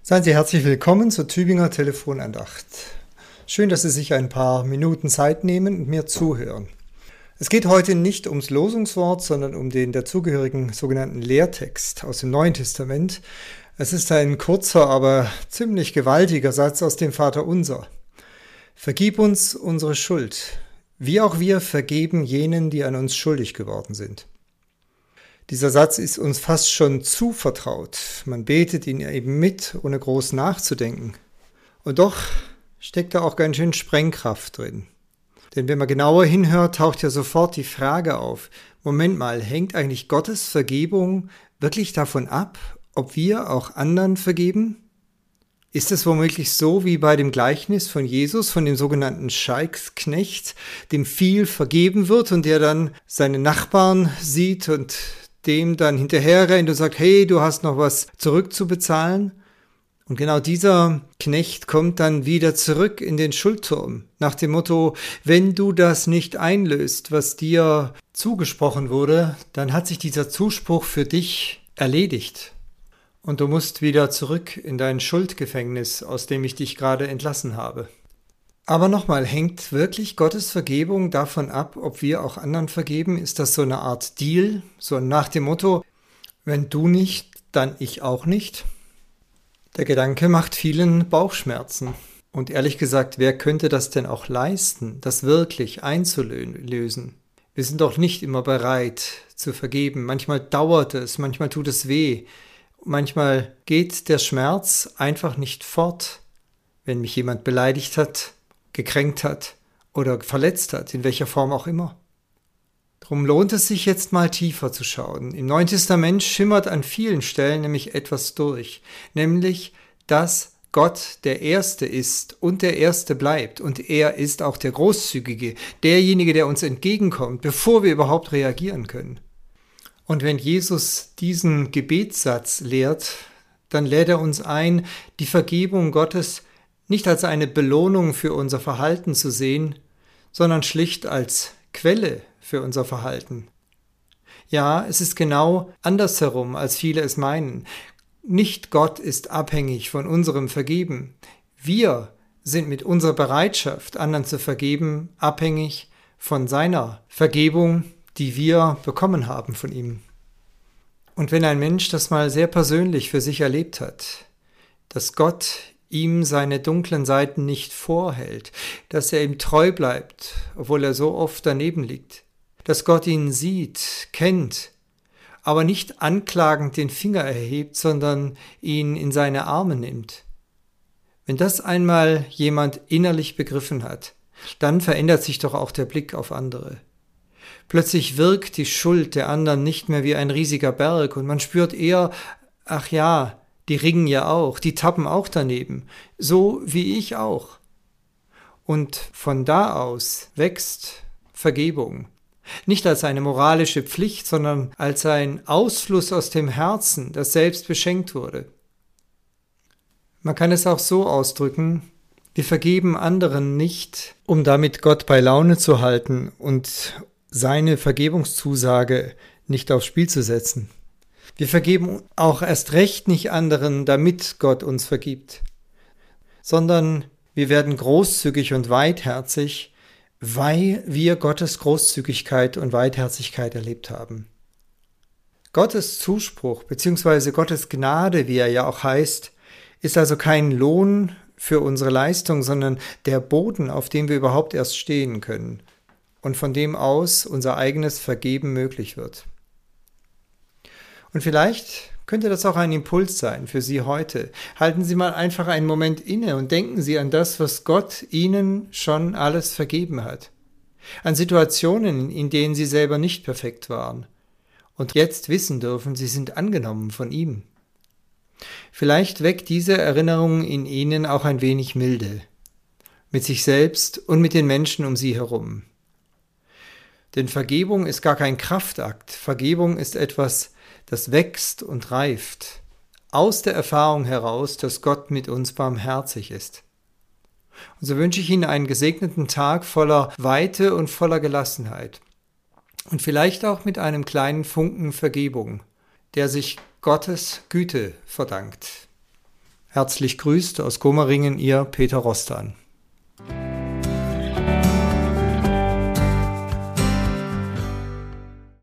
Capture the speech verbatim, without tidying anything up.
Seien Sie herzlich willkommen zur Tübinger Telefonandacht. Schön, dass Sie sich ein paar Minuten Zeit nehmen und mir zuhören. Es geht heute nicht ums Losungswort, sondern um den dazugehörigen sogenannten Lehrtext aus dem Neuen Testament. Es ist ein kurzer, aber ziemlich gewaltiger Satz aus dem Vaterunser. Vergib uns unsere Schuld, wie auch wir vergeben jenen, die an uns schuldig geworden sind. Dieser Satz ist uns fast schon zu vertraut. Man betet ihn eben mit, ohne groß nachzudenken. Und doch steckt da auch ganz schön Sprengkraft drin. Denn wenn man genauer hinhört, taucht ja sofort die Frage auf, Moment mal, hängt eigentlich Gottes Vergebung wirklich davon ab, ob wir auch anderen vergeben? Ist es womöglich so wie bei dem Gleichnis von Jesus, von dem sogenannten Scheiksknecht, dem viel vergeben wird und der dann seine Nachbarn sieht und dem dann hinterher rennt und sagt, hey, du hast noch was zurückzubezahlen? Und genau dieser Knecht kommt dann wieder zurück in den Schuldturm, nach dem Motto, wenn du das nicht einlöst, was dir zugesprochen wurde, dann hat sich dieser Zuspruch für dich erledigt. Und du musst wieder zurück in dein Schuldgefängnis, aus dem ich dich gerade entlassen habe. Aber nochmal, hängt wirklich Gottes Vergebung davon ab, ob wir auch anderen vergeben? Ist das so eine Art Deal, so nach dem Motto, wenn du nicht, dann ich auch nicht? Der Gedanke macht vielen Bauchschmerzen. Und ehrlich gesagt, wer könnte das denn auch leisten, das wirklich einzulösen? Wir sind doch nicht immer bereit zu vergeben. Manchmal dauert es, manchmal tut es weh. Manchmal geht der Schmerz einfach nicht fort, wenn mich jemand beleidigt hat, gekränkt hat oder verletzt hat, in welcher Form auch immer. Darum lohnt es sich jetzt mal tiefer zu schauen. Im Neuen Testament schimmert an vielen Stellen nämlich etwas durch, nämlich, dass Gott der Erste ist und der Erste bleibt und er ist auch der Großzügige, derjenige, der uns entgegenkommt, bevor wir überhaupt reagieren können. Und wenn Jesus diesen Gebetssatz lehrt, dann lädt er uns ein, die Vergebung Gottes nicht als eine Belohnung für unser Verhalten zu sehen, sondern schlicht als Quelle für unser Verhalten. Ja, es ist genau andersherum, als viele es meinen. Nicht Gott ist abhängig von unserem Vergeben. Wir sind mit unserer Bereitschaft, anderen zu vergeben, abhängig von seiner Vergebung, die wir bekommen haben von ihm. Und wenn ein Mensch das mal sehr persönlich für sich erlebt hat, dass Gott ihm seine dunklen Seiten nicht vorhält, dass er ihm treu bleibt, obwohl er so oft daneben liegt, dass Gott ihn sieht, kennt, aber nicht anklagend den Finger erhebt, sondern ihn in seine Arme nimmt. Wenn das einmal jemand innerlich begriffen hat, dann verändert sich doch auch der Blick auf andere. Plötzlich wirkt die Schuld der anderen nicht mehr wie ein riesiger Berg und man spürt eher, ach ja, die ringen ja auch, die tappen auch daneben, so wie ich auch. Und von da aus wächst Vergebung. Nicht als eine moralische Pflicht, sondern als ein Ausfluss aus dem Herzen, das selbst beschenkt wurde. Man kann es auch so ausdrücken, wir vergeben anderen nicht, um damit Gott bei Laune zu halten und seine Vergebungszusage nicht aufs Spiel zu setzen. Wir vergeben auch erst recht nicht anderen, damit Gott uns vergibt, sondern wir werden großzügig und weitherzig, weil wir Gottes Großzügigkeit und Weitherzigkeit erlebt haben. Gottes Zuspruch bzw. Gottes Gnade, wie er ja auch heißt, ist also kein Lohn für unsere Leistung, sondern der Boden, auf dem wir überhaupt erst stehen können und von dem aus unser eigenes Vergeben möglich wird. Und vielleicht könnte das auch ein Impuls sein für Sie heute. Halten Sie mal einfach einen Moment inne und denken Sie an das, was Gott Ihnen schon alles vergeben hat. An Situationen, in denen Sie selber nicht perfekt waren und jetzt wissen dürfen, Sie sind angenommen von ihm. Vielleicht weckt diese Erinnerung in Ihnen auch ein wenig Milde, mit sich selbst und mit den Menschen um Sie herum. Denn Vergebung ist gar kein Kraftakt. Vergebung ist etwas, das wächst und reift, aus der Erfahrung heraus, dass Gott mit uns barmherzig ist. Und so wünsche ich Ihnen einen gesegneten Tag voller Weite und voller Gelassenheit. Und vielleicht auch mit einem kleinen Funken Vergebung, der sich Gottes Güte verdankt. Herzlich grüßt aus Gomaringen, Ihr Peter Rostan.